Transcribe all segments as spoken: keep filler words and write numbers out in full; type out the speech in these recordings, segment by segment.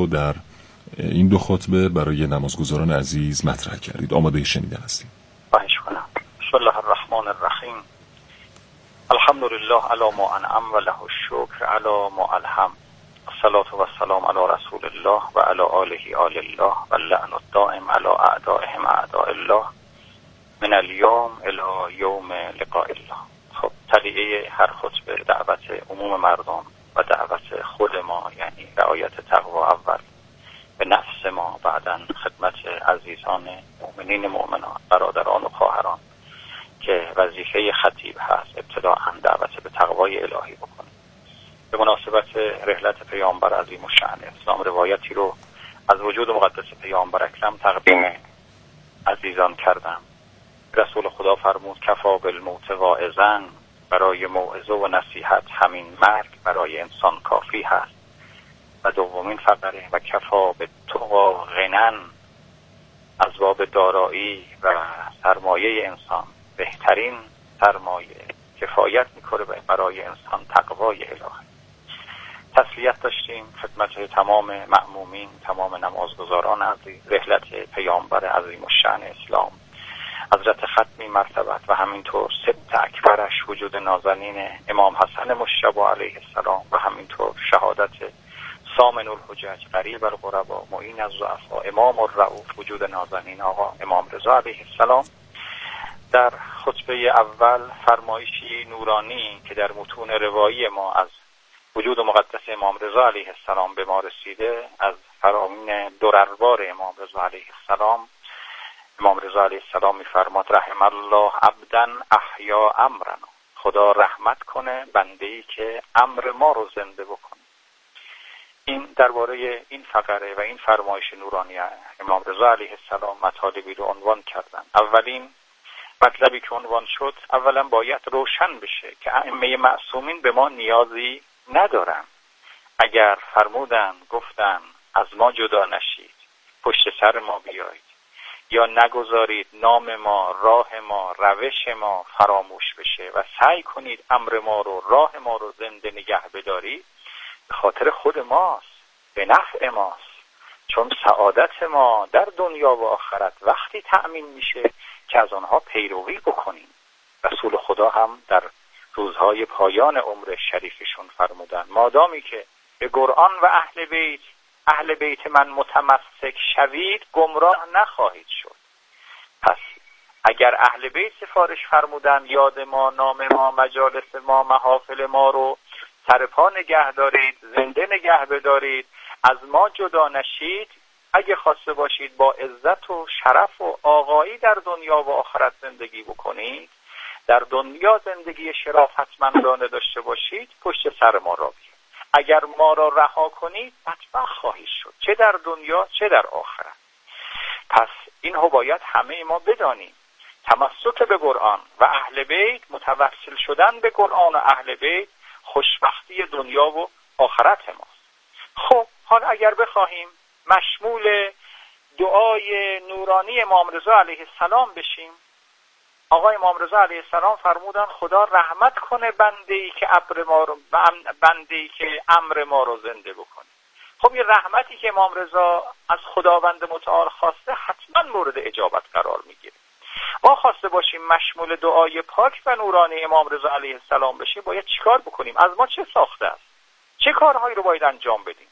در این دو خطبه برای نمازگزاران عزیز مطرح کردید. آماده شنیدن هستیم. خواهش کنم. بسم الله الرحمن الرحیم. الحمد لله علی ما انعم و له الشکر علی ما الهم. الصلاة و السلام علی رسول الله و علی آله آل الله و اللعن الدائم علی اعدائهم اعداء الله من اليوم الی یوم لقاء الله. خب تلیه هر خطبه دعوت عموم مردم و دعوت خود ما، یعنی رعایت تقوا اول به نفس ما، بعداً خدمت عزیزان مؤمنین مؤمنان، برادران و خواهران که وظیفه خطیب هست ابتداءً دعوت به تقوای الهی بکنه. به مناسبت رحلت پیامبر عظیم الشأن اسلام روایتی رو از وجود مقدس پیامبر اکرم تقدیم عزیزان کردم. رسول خدا فرمود کفا بالموت واعظاً، برای موعظه و نصیحت همین مرگ برای انسان کافی هست. و دومین فقره و کفا به تقا غنن، از باب دارایی و سرمایه انسان بهترین سرمایه کفایت میکنه برای انسان تقوای الهی. تسلیت داشتیم خدمت تمام مأمومین، تمام نمازگزاران عزیز، رحلت پیامبر عظیم الشأن اسلام حضرت ختمی مرتبت و همینطور سبت اکبرش وجود نازنین امام حسن مجتبی علیه السلام و همینطور شهادت سامن الحجج قریب الغربا معین الضعفا امام الرؤوف وجود نازنین آقا امام رضا علیه السلام. در خطبه اول فرمایشی نورانی که در متون روایی ما از وجود مقدس امام رضا علیه السلام به ما رسیده، از فرامین درربار امام رضا علیه السلام، امام رضا علیه السلام می‌فرماد رحم الله عبدا احیا امرنا، خدا رحمت کنه بنده‌ای که امر ما رو زنده بکنه. این درباره این فقره و این فرمایش نورانی امام رضا علیه السلام مطالبی رو عنوان کردن. اولین مطلبی که عنوان شد، اولا باید روشن بشه که ائمه معصومین به ما نیازی ندارن. اگر فرمودن گفتن از ما جدا نشید، پشت سر ما بیایید، یا نگذارید نام ما، راه ما، روش ما فراموش بشه و سعی کنید امر ما رو، راه ما رو زنده نگه بدارید، به خاطر خود ماست، به نفع ماست. چون سعادت ما در دنیا و آخرت وقتی تأمین میشه که از آنها پیروی بکنیم. رسول خدا هم در روزهای پایان عمر شریفشون فرمودن مادامی که به قرآن و اهل بیت اهل بیت من متمسک شوید گمراه نخواهید شد. پس اگر اهل بیت سفارش فرمودن یاد ما، نام ما، مجالس ما، محافل ما رو سرپا نگه دارید، زنده نگه بدارید، از ما جدا نشید، اگه خواسته باشید با عزت و شرف و آقایی در دنیا و آخرت زندگی بکنید، در دنیا زندگی شرافتمندانه داشته باشید، پشت سر ما را بیایید. اگر ما را رها کنید بدبخت خواهید شد، چه در دنیا چه در آخرت. پس این ها باید همه ما بدانیم. تمسک به قرآن و اهل بیت، متوسل شدن به قرآن و اهل بیت خوشبختی دنیا و آخرت ماست. خب حال اگر بخواهیم مشمول دعای نورانی امام رضا علیه السلام بشیم، آقای امام رضا علیه السلام فرمودن خدا رحمت کنه بنده‌ای که امر ما رو بنده‌ای که امر ما رو زنده بکنه. خب این رحمتی که امام رضا از خداوند متعال خواسته حتما مورد اجابت قرار میگیره. ما خواسته باشیم مشمول دعای پاک و نورانی امام رضا علیه السلام بشیم، باید چیکار بکنیم؟ از ما چه ساخته است؟ چه کارهایی رو باید انجام بدیم؟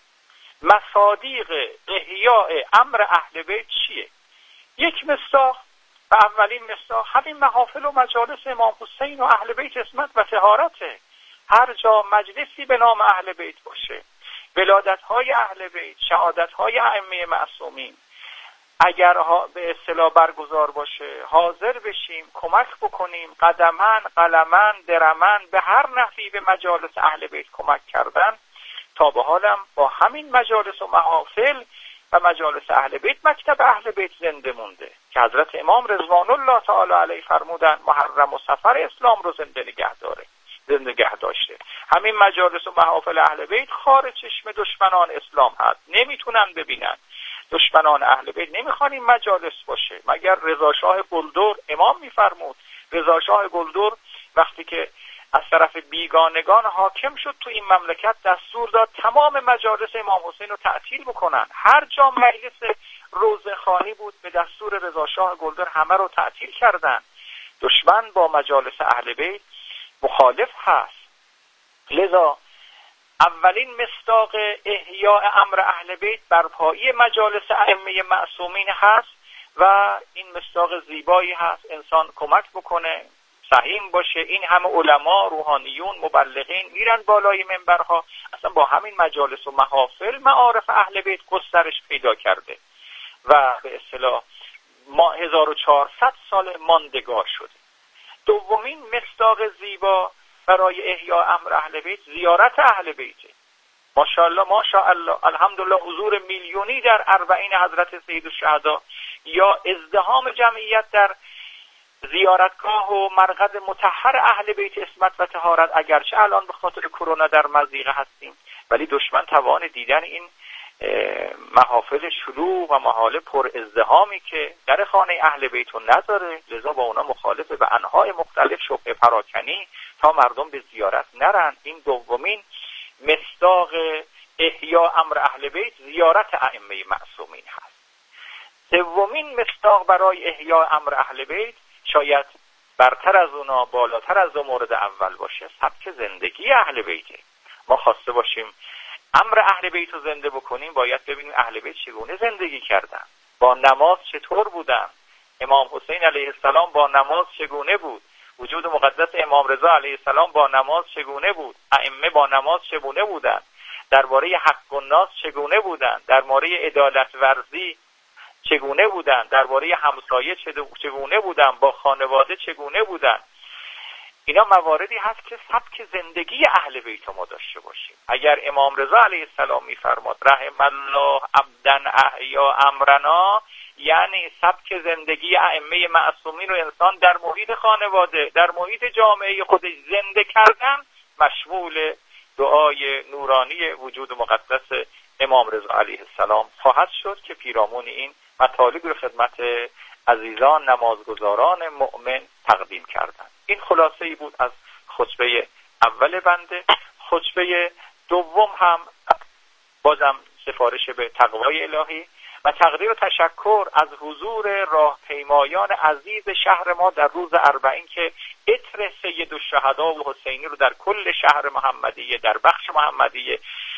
مصادیق احیاء امر اهل بیت چیه؟ یک مصداق و اولین مصداق همین محافل و مجالس امام حسین و اهل بیت عصمت و طهارته. هر جا مجلسی به نام اهل بیت باشه، ولادت‌های اهل بیت، شهادت‌های ائمه معصومین اگر ها به اصطلاح برگزار باشه، حاضر بشیم، کمک بکنیم، قدمن، قلمن، درمن به هر نحوی به مجالس اهل بیت کمک کردن. تا به حالم با همین مجالس و محافل و مجالس اهل بیت مکتب اهل بیت زنده مونده که حضرت امام رضوان الله تعالی علیه فرمودن محرم و سفر اسلام رو زنده نگه داره، زنده نگه داشته. همین مجالس و محافل اهل بیت خار چشم دشمنان اسلام هست، نمیتونن ببینن. دشمنان اهل بیت نمیخوان این مجالس باشه. مگر رضا شاه گلدور امام میفرمود، رضا شاه گلدور وقتی که از طرف بیگانگان حاکم شد تو این مملکت، دستور داد تمام مجالس امام حسین رو تعطیل بکنن. هر جا مجلس روزخوانی بود به دستور رضا شاه گلدر همه رو تعطیل کردن. دشمن با مجالس اهل بیت مخالف هست. لذا اولین مصداق احیاء امر اهل بیت برپایی مجالس ائمه معصومین هست و این مصداق زیبایی هست. انسان کمک بکنه، سهیم باشه. این همه علما، روحانیون، مبلغین میرن بالای منبرها، اصلا با همین مجالس و محافل معارف اهل بیت گسترش پیدا کرده و به اصطلاح ما هزار و چهارصد سال ماندگار شده. دومین مصداق زیبا برای احیاء امر اهل بیت زیارت اهل بیته. ماشاءالله ماشاءالله الحمدلله حضور میلیونی در اربعین حضرت سید الشهدا یا ازدحام جمعیت در زیارتگاه و مرقد مطهر اهل بیت عصمت و طهارت. اگرچه الان به خاطر کرونا در مضیقه هستیم ولی دشمن توان دیدن این محافل شلوغ و محال پر ازدحامی که در خانه اهل بیت رو نداره، لذا با اونا مخالفه به انواع مختلف شبهه پراکنی تا مردم به زیارت نرن. این دومین مصداق احیاء امر اهل بیت زیارت ائمه معصومین هست. سومین مصداق برای احیاء امر اهل بیت شاید برتر از اونا، بالاتر از دو مورد اول باشه، سبک زندگی اهل بیته. ما خواسته باشیم امر اهل بیت رو زنده بکنیم باید ببینیم اهل بیت چگونه زندگی کردن، با نماز چطور بودن، امام حسین علیه السلام با نماز چگونه بود، وجود مقدس امام رضا علیه السلام با نماز چگونه بود، ائمه با نماز چگونه بودن، درباره حق الناس چگونه بودن، درباره عدالت ورزی چگونه بودن، درباره همسایه چگونه بودن، با خانواده چگونه بودن. اینا مواردی هست که سبک زندگی اهل بیت ما داشته باشیم. اگر امام رضا علیه السلام میفرماد رحم الله عبدن احیا امرنا، یعنی سبک زندگی ائمه معصومین رو انسان در محیط خانواده، در محیط جامعه خودش زنده کردن، مشمول دعای نورانی وجود مقدس امام رضا علیه السلام خواهد شد که پیرامون این مطالب رو خدمت عزیزان نمازگزاران مؤمن تقدیم کردند. این خلاصه ای بود از خطبه اول بنده. خطبه دوم هم بازم سفارش به تقوای الهی و تقدیر و تشکر از حضور راهپیمایان عزیز شهر ما در روز اربعین که عطر سید الشهدا و حسینی رو در کل شهر محمدیه، در بخش محمدیه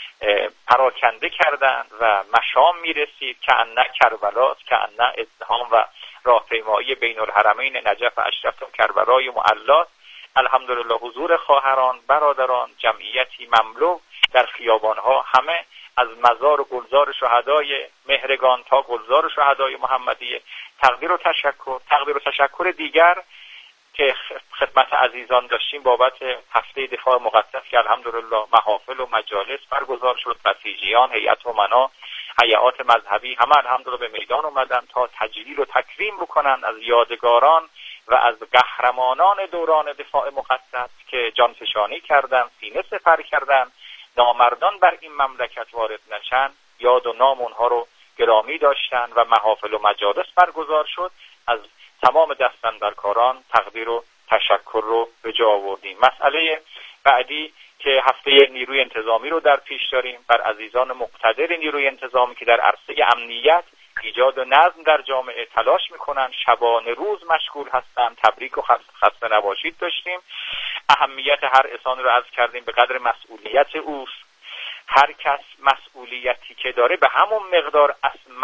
پراکنده کردند و مشام میرسید که انه کربلات، که انه ازدحام و راهپیمایی بین الحرمین نجف اشرف و کربلای معلات. الحمدلله حضور خواهران، برادران، جمعیتی مملو در خیابانها، همه از مزار و گلزار شهدای مهرگان تا گلزار شهدای محمدیه. تقدیر و تشکر تقدیر و تشکر دیگر که خدمت عزیزان داشتیم بابت هفته دفاع مقدس که الحمدلله محافل و مجالس برگزار شد، بسیجیان، هیئت امنا، هیئات مذهبی همه الحمدلله به میدان اومدن تا تجلیل و تکریم بکنن از یادگاران و از قهرمانان دوران دفاع مقدس که جانفشانی کردن، سینه سپر کردن، نامردان بر این مملکت وارد نشن، یاد و نام اونها رو گرامی داشتن و محافل و مجالس برگزار شد. از تمام دستاندرکاران تقدیر و تشکر رو به جا آوردیم. مسئله بعدی که هفته نیروی انتظامی رو در پیش داریم، بر عزیزان مقتدر نیروی انتظامی که در عرصه امنیت ایجاد و نظم در جامعه تلاش میکنن، شبانه روز مشغول هستن، تبریک و خسته نباشید داشتیم. اهمیت هر انسان رو عرض کردیم به قدر مسئولیت اوست. هر کس مسئولیتی که داره به همون مقدار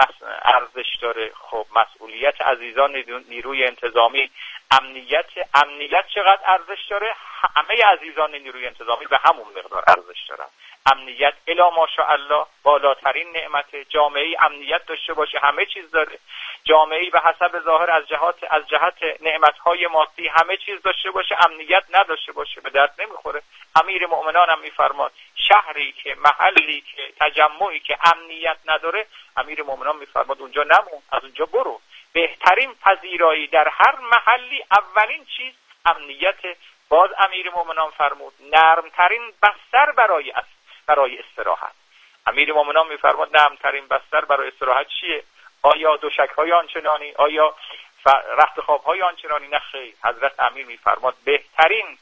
ارزش داره. خب مسئولیت عزیزان نیروی انتظامی، امنیت امنیت چقدر ارزش داره؟ همه عزیزان نیروی انتظامی به همون مقدار ارزش دارن. امنیت الا ماشاءالله بالاترین نعمت. جامعه امنیت داشته باشه همه چیز داره. جامعه به حسب ظاهر از جهات از جهت نعمت‌های مادی همه چیز داشته باشه، امنیت نداشته باشه به درد نمیخوره. امیر مؤمنان هم میفرماد شهری که محلی که تجمعی که امنیت نداره، امیر مؤمنان میفرماد اونجا نمون، از اونجا برو. بهترین پذیرایی در هر محلی اولین چیز امنیت. باز امیر مؤمنان فرمود نرمترین بستر برای است برای استراحت. امیر مؤمنان میفرماد نرمترین بستر برای استراحت چیه؟ آیا دوشک‌های آنچنانی؟ آیا رخت خواب‌های آنچنانی؟ نه خیر. حضرت امیر میفرماد بهترین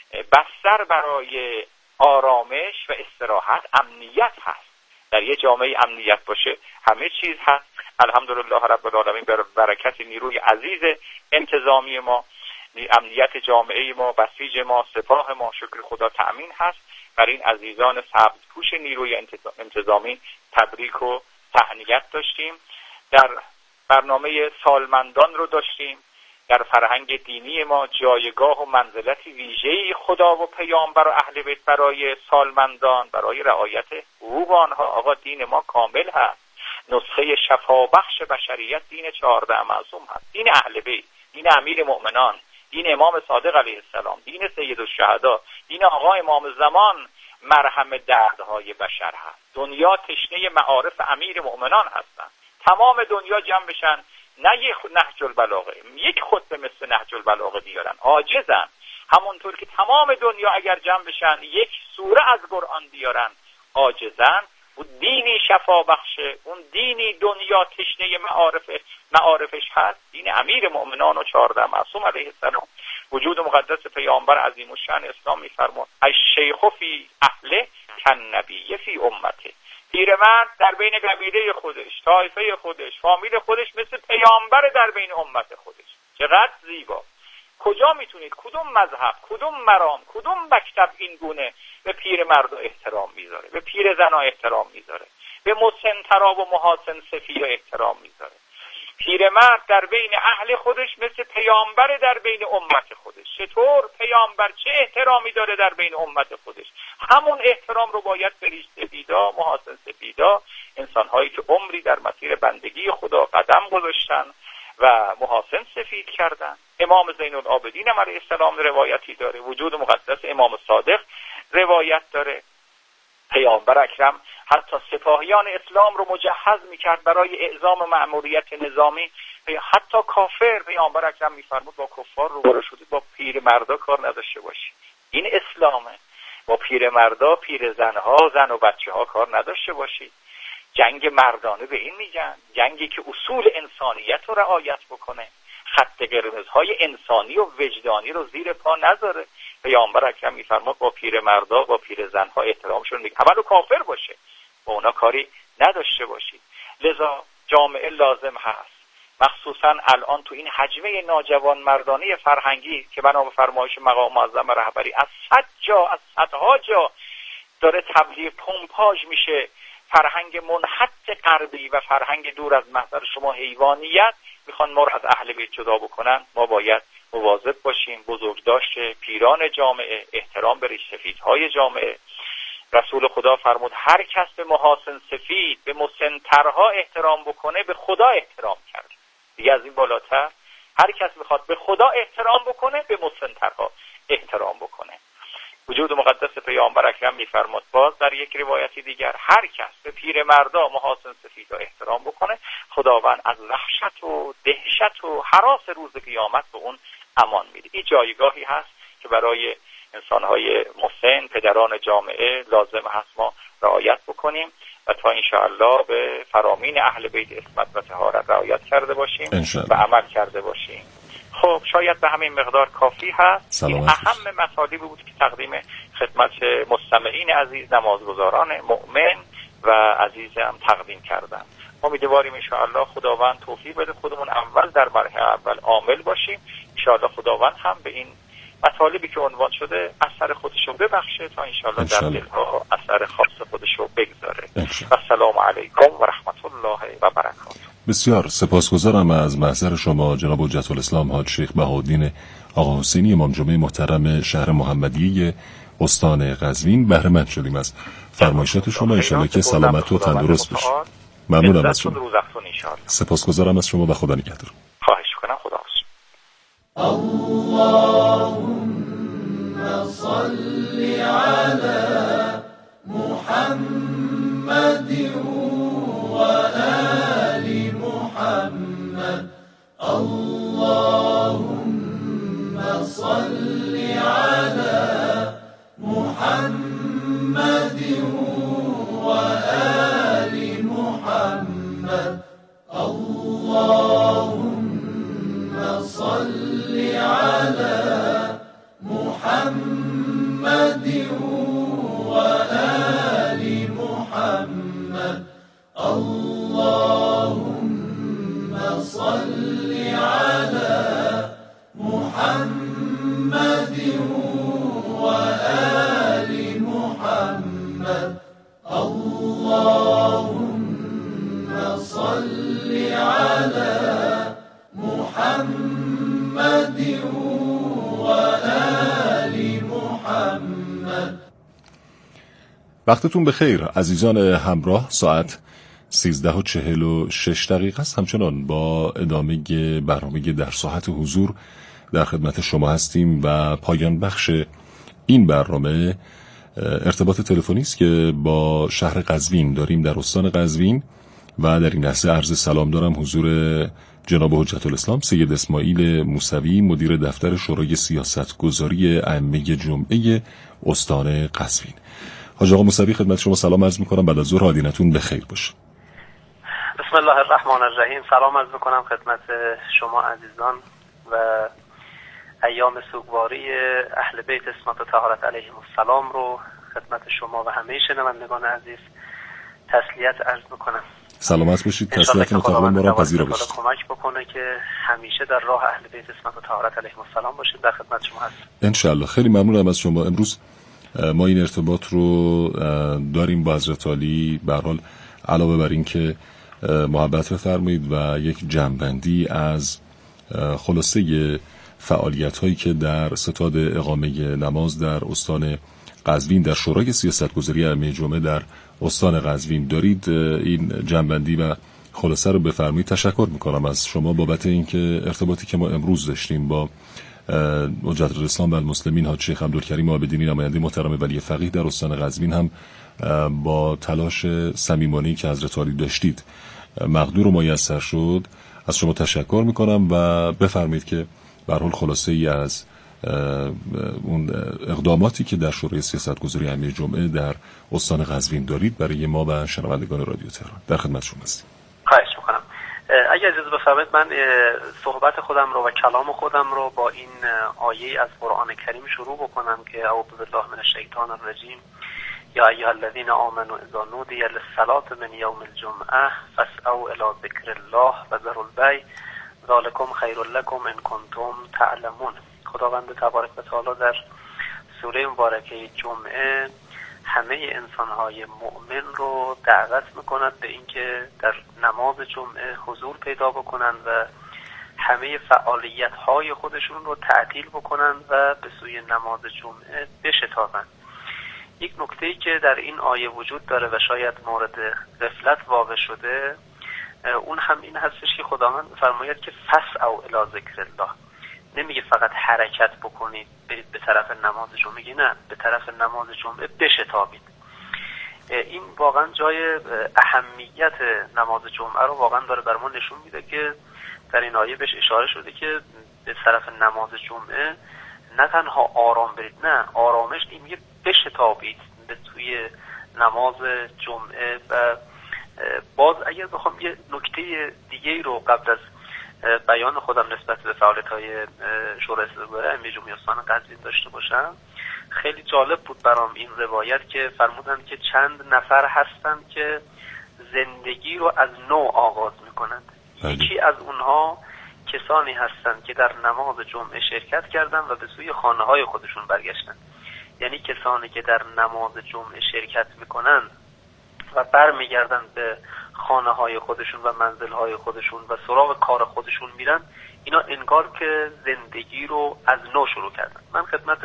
بستر برای آرامش و استراحت امنیت هست. در یه جامعه امنیت باشه همه چیز هست. الحمدلله رب العالمین بر برکت نیروی عزیز انتظامی ما، امنیت جامعه ما، بسیج ما، سپاه ما، شکر خدا تأمین هست. برای این عزیزان سبزپوش نیروی انتظامی تبریک و تهنیت داشتیم. در برنامه سالمندان رو داشتیم. در فرهنگ دینی ما جایگاه و منزلت ویژه‌ای خدا و پیامبر و اهل بیت برای سالمندان، برای رعایت حقوق آنها. آقا دین ما کامل هست، نسخه شفابخش بشریت دین چهارده معصوم هست، دین اهل بیت، دین امیر مؤمنان، دین امام صادق علیه السلام، دین سید الشهدا، دین آقا امام زمان مرهم دردهای بشر هست. دنیا تشنه معارف امیر مؤمنان هستند. تمام دنیا جمع بشن، نه یک نهج البلاغه، یک خطبه مثل نهج البلاغه بیارن، عاجزن. همونطور که تمام دنیا اگر جمع بشن یک سوره از قرآن بیارن، عاجزن. اون دینی شفا بخشه، اون دینی دنیا تشنه معارف معارفش هست، دین امیر مؤمنان و چهارده معصوم علیه السلام. وجود مقدس پیامبر عظیم الشأن اسلام میفرماد الشیخ فی اهله کالنبی فی امته. پیرمرد در بین قبیله خودش، طایفه خودش، فامیل خودش مثل پیامبر در بین امت خودش. چقدر زیبا! کجا میتونید، کدوم مذهب، کدوم مرام، کدوم مکتب این گونه به پیرمرد احترام میذاره، به پیر زنا احترام میذاره، به مسنترا و محاسن سفیدا احترام میذاره؟ پیرمرد در بین اهل خودش مثل پیامبر در بین امت خودش. چطور پیامبر چه احترامی داره در بین امت خودش، همون احترام رو باید بریش سفیدا، محاسن سفیدا، انسان‌هایی که عمری در مسیر بندگی خدا قدم گذاشتن و محاسن سفید کردن. امام زین العابدین علیه السلام روایتی داره، وجود مقدس امام صادق روایت داره. پیامبر اکرم حتی سپاهیان اسلام رو مجهز میکرد برای اعزام مأموریت نظامی. حتی کافر، پیامبر اکرم میفرمود با کفار روبرو شدید با پیرمردا کار نداشته باشید. این اسلامه. با پیرمردا، پیرزنها، زن و بچه ها کار نداشته باشید. جنگ مردانه به این میگن، جنگی که اصول انسانیت رو رعایت بکنه، خط قرمزهای انسانی و وجدانی رو زیر پا نذاره. پیامبر اکرم میفرماد با پیرمردا، با پیرزنها احترامشون میگه، اولو کافر باشه، با اونا کاری نداشته باشید. لذا جامعه لازم هست، مخصوصا الان تو این حجمه ناجوان مردانه فرهنگی که بنا به فرمایش مقام معظم رهبری از صد جا، از صدها جا داره تبلیغ پمپاژ میشه، فرهنگ منحط غربی و فرهنگ دور از محضر شما حیوانیت میخوان ما رو از اهل بیت جدا بکنن. ما باید مواظب باشیم. بزرگداشت پیران جامعه، احترام به ریش سفیدهای جامعه. رسول خدا فرمود هر کس به محاسن سفید، به مسنترها احترام بکنه به خدا احترام کرد. دیگه از این بالاتر هر کس میخواد به خدا احترام بکنه به مسنترها احترام بکنه. وجود مقدس پیامبر اکرم میفرماد باز در یک روایتی دیگر هر کس به پیرمردا محاسن سفیدا احترام بکنه خداوند از وحشت و دهشت و هراس روز قیامت به اون امان میده. این جایگاهی هست که برای انسانهای مسن، پدران جامعه لازم هست ما رعایت بکنیم و تا انشاءالله به فرامین اهل بیت عصمت و طهارت رعایت کرده باشیم و عمل کرده باشیم. خب شاید به همین مقدار کافی هست. این اهم مطالبی بود که تقدیم خدمت مستمعین عزیز، نمازگزاران مؤمن و عزیزم تقدیم کردم. امیدواریم انشاءالله خداوند توفیق بده خودمون اول در مرحله اول عامل باشیم. انشاءالله خداوند هم به این مطالبی که عنوان شده اثر خودشو ببخشه تا انشاءالله در دلها اثر خاص خودشو بگذاره. السلام علیکم و رحمت الله و برکاته. بسیار سپاسگزارم از محضر شما جناب حجت الاسلام حاج شیخ بهاءالدین آقا حسینی امام جمعه محترم شهر محمدیه استان قزوین. بهره مند شدیم از فرمایشات شما. ان شاءالله که سلامت و تندرست باشید. ممنونم از شما. سپاسگزارم از شما و خدا نگهدار. خواهش کنم. خدا حافظ. اللهم صل على محمد وآل محمد. اللهم صل على محمد وآل محمد. اللهم صل على محمد صل على محمد وآل محمد اللهم صل على محمد وآل محمد. وقتتون بخیر عزیزان همراه. ساعت سیزده و چهل و شش دقیقه است. همچنان با ادامه برنامه در ساحت حضور در خدمت شما هستیم و پایان بخش این برنامه ارتباط تلفنی است که با شهر قزوین داریم، در استان قزوین، و در این لحظه عرض سلام دارم حضور جناب حجت الاسلام سید اسماعیل موسوی، مدیر دفتر شورای سیاستگذاری ائمه جمعه استان قزوین. حاج آقا موسوی خدمت شما سلام عرض می‌کنم، بعد از ظهر حالینتون بخیر باشه. بسم الله الرحمن الرحیم. سلام عرض می‌کنم خدمت شما عزیزان و ایام سوگواری اهل بیت اسمت و طهارت علیهم السلام رو خدمت شما و همه شنوندگان عزیز تسلیت عرض می‌کنم. سلامت باشید. تسلیت متقابل ما را پذیرا باشید. کمک بکنه که همیشه در راه اهل بیت اسمت و طهارت علیهم السلام باشید. در خدمت شما هستم ان شاء الله. خیلی ممنونم از شما. امروز ما این ارتباط رو داریم با حضرت عالی، به هر حال علاوه بر این که محبت بفرمایید و یک جمع‌بندی از خلاصه فعالیت هایی که در ستاد اقامه نماز در استان قزوین در شورای سیاستگذاری ائمه جمعه در استان قزوین دارید، این جمع‌بندی و خلاصه رو بفرمایید. تشکر میکنم از شما بابت اینکه ارتباطی که ما امروز داشتیم با حجت الاسلام و المسلمین حاج شیخ عبدالکریم عابدینی نماینده محترم ولی فقیه در استان قزوین هم با تلاش صمیمانه‌ای که حضرت عالی داشتید مقدور و میسر شد. از شما تشکر میکنم و بفرمایید که به هر حال خلاصه ای از اون اقداماتی که در شورای سیاستگذاری ائمه جمعه در استان قزوین دارید برای ما و شنوندگان رادیو تهران. در خدمت شما هستیم. خواهش میکنم. اگر اجازه بفرمایید من صحبت خودم رو و کلام خودم رو با این آیه از قرآن کریم شروع بکنم که اعوذ بالله من الشیطان الرجیم یا ایها الذین آمنوا اذا نودی للصلاة من یوم الجمعه فاسعوا الی ذکر الله و ذروا البیع ذلکم خیر لکم ان کنتم تعلمون. خداوند تبارک و تعالی در سوره مبارکه جمعه همه انسان‌های مؤمن رو دعوت می‌کند به اینکه در نماز جمعه حضور پیدا بکنند و همه فعالیت‌های خودشون رو تعطیل بکنند و به سوی نماز جمعه بشتابند. یک نکته‌ای که در این آیه وجود داره و شاید مورد غفلت واقع شده، اون هم این هستش که خداوند فرماید که فسعوا الی ذکر الله. نمیگه فقط حرکت بکنید برید به طرف نماز جمعه، میگه نه، به طرف نماز جمعه بشتابید. این واقعا جای اهمیت نماز جمعه رو واقعا داره بر ما نشون میده که در این آیه بهش اشاره شده که به طرف نماز جمعه نه تنها آرام برید، نه آرامش این میگه بشتابید به توی نماز جمعه. و باز اگر بخوام یه نکته دیگه رو قبل از بیان خودم نسبت به فعالیت‌های شورای سیاستگذاری ائمه جمعه استان قزوین داشته باشم، خیلی جالب بود برام این روایت که فرمودند که چند نفر هستند که زندگی رو از نو آغاز می‌کنند. یکی از اونها کسانی هستند که در نماز جمعه شرکت کردند و به سوی خانه‌های خودشون برگشتند. یعنی کسانی که در نماز جمعه شرکت می‌کنند و برمیگردند به خانه های خودشون و منزل های خودشون و سراغ کار خودشون میرن، اینا انگار که زندگی رو از نو شروع کردن. من خدمت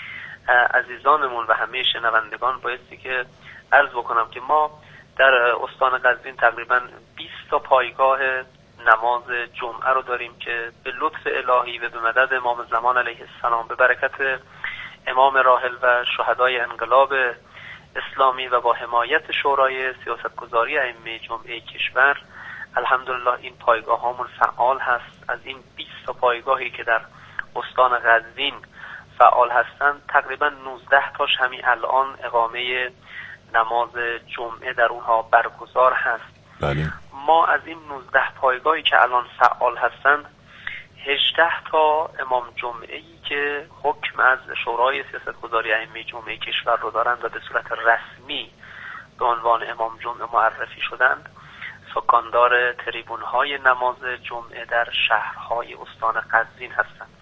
عزیزانمون و همه شنوندگان بایستی که عرض بکنم که ما در استان قزوین تقریبا بیست تا پایگاه نماز جمعه رو داریم که به لطف الهی و به مدد امام زمان علیه السلام، به برکت امام راحل و شهدای انقلاب اسلامی و با حمایت شورای سیاستگذاری ائمه جمعه کشور، الحمدلله این پایگاه هامون فعال هست. از این بیست تا پایگاهی که در استان قزوین فعال هستند تقریبا نوزده تاش همین الان اقامه نماز جمعه در اونها برگزار هست. بله. ما از این نوزده پایگاهی که الان فعال هستند هجده تا امام جمعه‌ای که حکم از شورای سیاستگذاری ائمه جمعه کشور رو دارند و به صورت رسمی به عنوان امام جمعه معرفی شدند سکاندار تریبون‌های نماز جمعه در شهرهای استان قزوین هستند.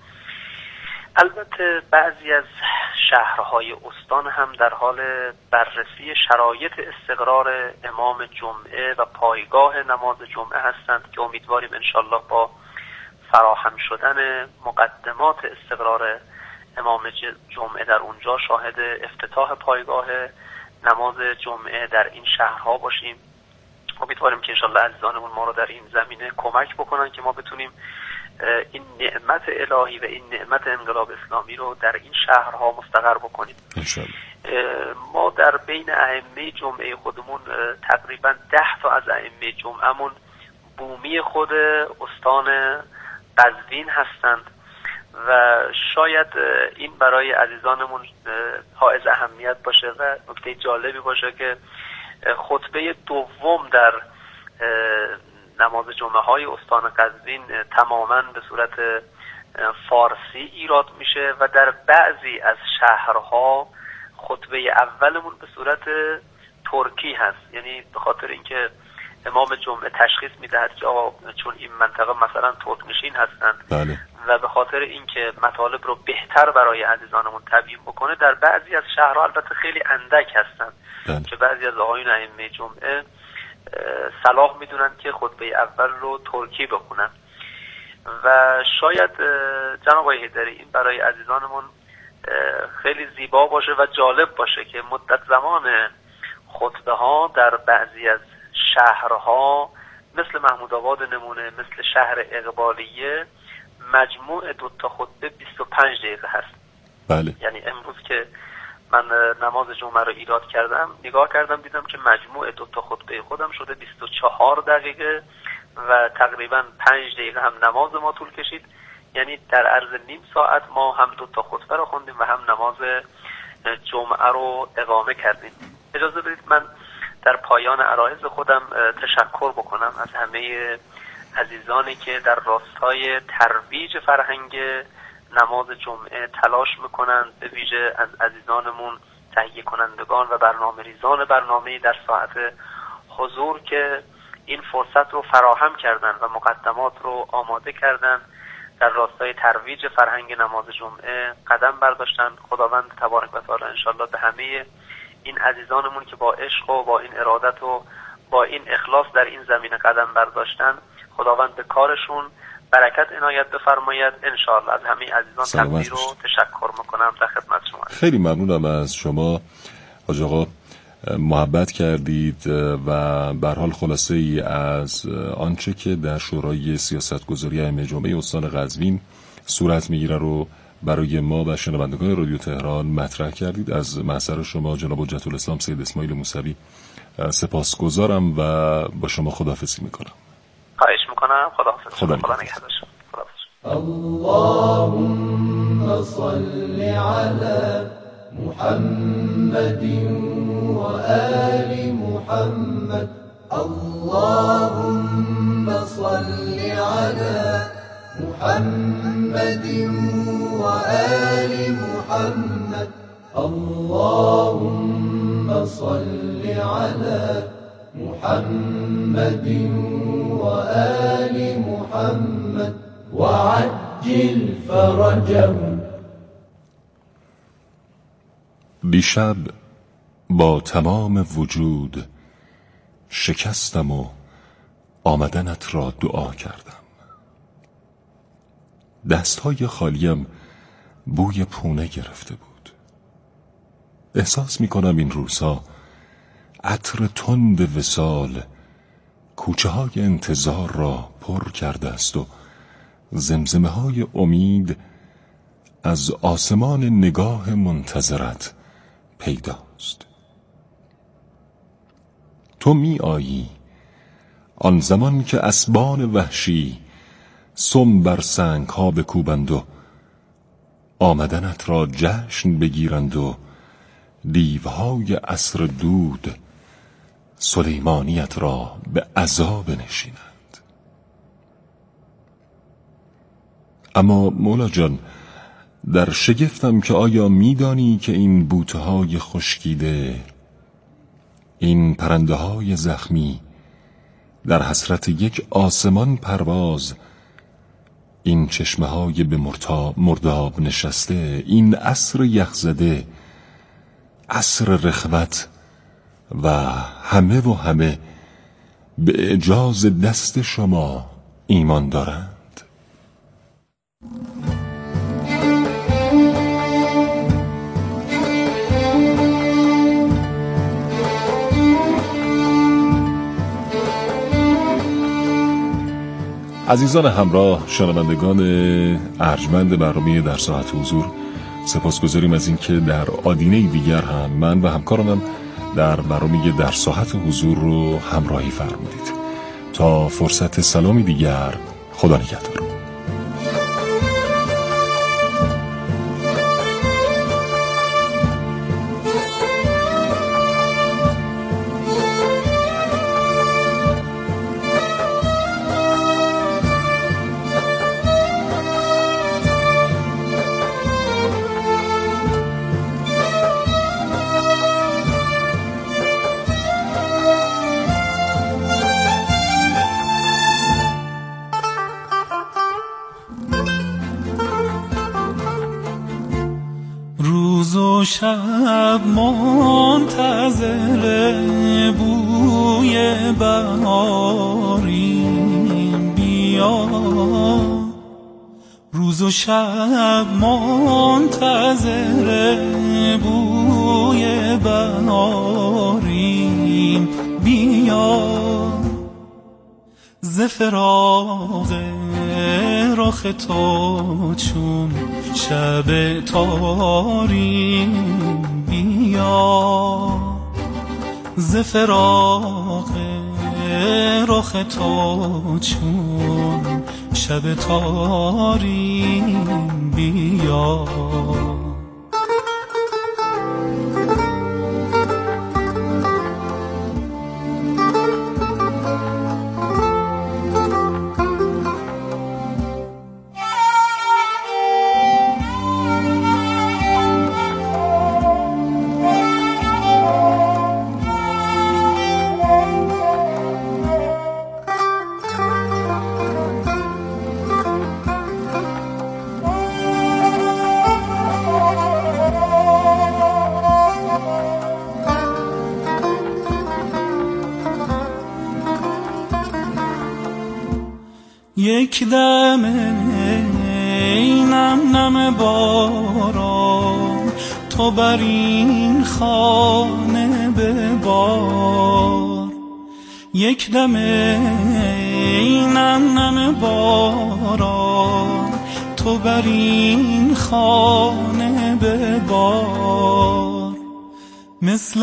البته بعضی از شهرهای استان هم در حال بررسی شرایط استقرار امام جمعه و پایگاه نماز جمعه هستند که امیدواریم انشالله با فراهم شدن مقدمات استقرار امام جمعه در اونجا شاهد افتتاح پایگاه نماز جمعه در این شهرها باشیم. امیدواریم که انشالله عزیزانمون ما رو در این زمینه کمک بکنن که ما بتونیم این نعمت الهی و این نعمت انقلاب اسلامی رو در این شهرها مستقر بکنیم. انشالله. ما در بین ائمه جمعه خودمون تقریبا ده تا از ائمه جمعهمون بومی خود استان قزوین هستند و شاید این برای عزیزانمون حائز اهمیت باشه و نکته جالبی باشه که خطبه دوم در نماز جمعه های استان قزوین تماما به صورت فارسی ایراد میشه و در بعضی از شهرها خطبه اولمون به صورت ترکی هست، یعنی به خاطر اینکه امام جمعه تشخیص میدهد که آقا چون این منطقه مثلا ترک نشین هستند بله. و به خاطر اینکه مطالب رو بهتر برای عزیزانمون تبیین بکنه در بعضی از شهرها البته خیلی اندک هستند بله. که بعضی از آقایون ائمه جمعه صلاح میدونن که خطبه اول رو ترکی بخونن و شاید جناب آقای حیدری این برای عزیزانمون خیلی زیبا باشه و جالب باشه که مدت زمان خطبه ها در بعضی از شهرها مثل محمود آباد نمونه، مثل شهر اقبالیه مجموع دوتا خطبه بیست و پنج دقیقه هست. بله. یعنی امروز که من نماز جمعه رو ایراد کردم نگاه کردم دیدم که مجموع دوتا خطبه خودم شده بیست و چهار دقیقه و تقریبا پنج دقیقه هم نماز ما طول کشید، یعنی در عرض نیم ساعت ما هم دوتا خطبه رو خوندیم و هم نماز جمعه رو اقامه کردیم. اجازه بدید من در پایان عرایض خودم تشکر بکنم از همه عزیزانی که در راستای ترویج فرهنگ نماز جمعه تلاش میکنند، به ویژه از عزیزانمون تهیه کنندگان و برنامه ریزان برنامه‌ای در ساعت حضور که این فرصت رو فراهم کردن و مقدمات رو آماده کردن در راستای ترویج فرهنگ نماز جمعه قدم برداشتن. خداوند تبارک و تعالی انشالله به همه این عزیزانمون که با عشق و با این ارادت و با این اخلاص در این زمینه قدم برداشتن خداوند به کارشون برکت عنایت بفرماید. انشالله از همه عزیزان تقدیر رو تشکر میکنم در خدمت شما. خیلی ممنونم از شما حاج آقا، محبت کردید و به هر حال خلاصه ای از آنچه که در شورای سیاستگذاری ائمه جمعه استان قزوین صورت میگیره رو برای ما و شنوندگان رادیو تهران مطرح کردید. از محضر شما جناب حجت الاسلام سید اسماعیل موسوی سپاسگزارم و با شما خداحافظی میکنم. خواهش میکنم. خداحافظ. خدا نگهدار. اللهم صل على محمد وآل محمد. اللهم صل على محمد وآل محمد. اللهم صل على محمد وآل محمد وعجل فرجهم. دیشب با تمام وجود شکستم و آمدنت را دعا کردم. دستهای خالیم بوی پونه گرفته بود. احساس می کنم این روزها عطر تند وصال کوچه های انتظار را پر کرده است و زمزمه های امید از آسمان نگاه منتظرت پیداست. تو می آیی آن زمان که اسبان وحشی سم بر سنگ ها بکوبند و آمدنت را جشن بگیرند و دیوهای عصر دود سلیمانیت را به عذاب نشینند. اما مولا جان، در شگفتم که آیا میدانی که این بوته های خشکیده، این پرنده های زخمی در حسرت یک آسمان پرواز، این چشمه های به مرداب نشسته، این عصر یخزده، عصر رخوت و همه و همه به اعجاز دست شما ایمان دارند. عزیزان همراه، شنوندگان ارجمند برنامه در ساعت حضور، سپاسگزاریم از اینکه در آدینه دیگر هم من و همکارانم در برنامه در ساعت حضور رو همراهی فرمودید. تا فرصت سلامی دیگر، خدا نگهدار. شب منتظر بوی بهاریم، بیا. روز و شب منتظر بوی بهاریم، بیا. ز فراق رخ تو چون شب تاریم، بیا. ز فراق رخ تو چون شب تاریم، بیا. یک دم نم نم باران تو بر این خانه ببار. یک دم نم نم باران تو بر این خانه ببار. مثل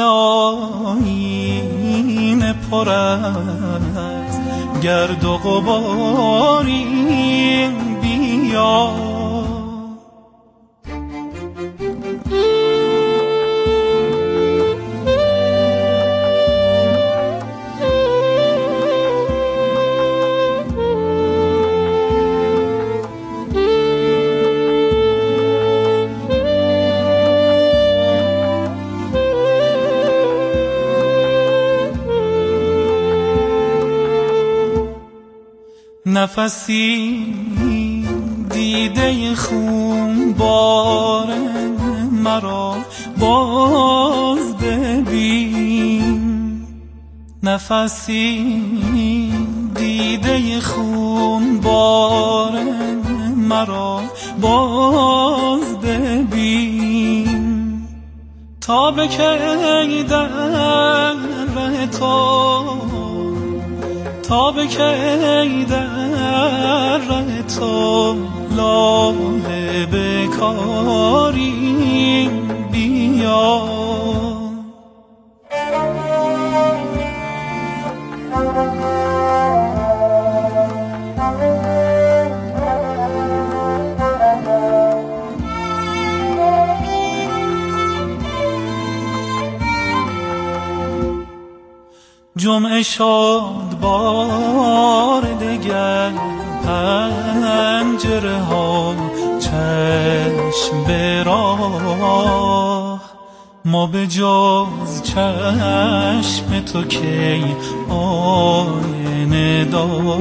آیینه پر از گرد و غباریم، بیا. نفسی دیده خون بار مرا باز ببین. نفسی دیده خون بار مرا باز ببین. تا به کی در ره تو، تا به کی در ره تو لاله بکاریم، بیا. جمعه شد بار دگر پنجره ها چشم به راه. ما به جز چشم تو کی آینه دار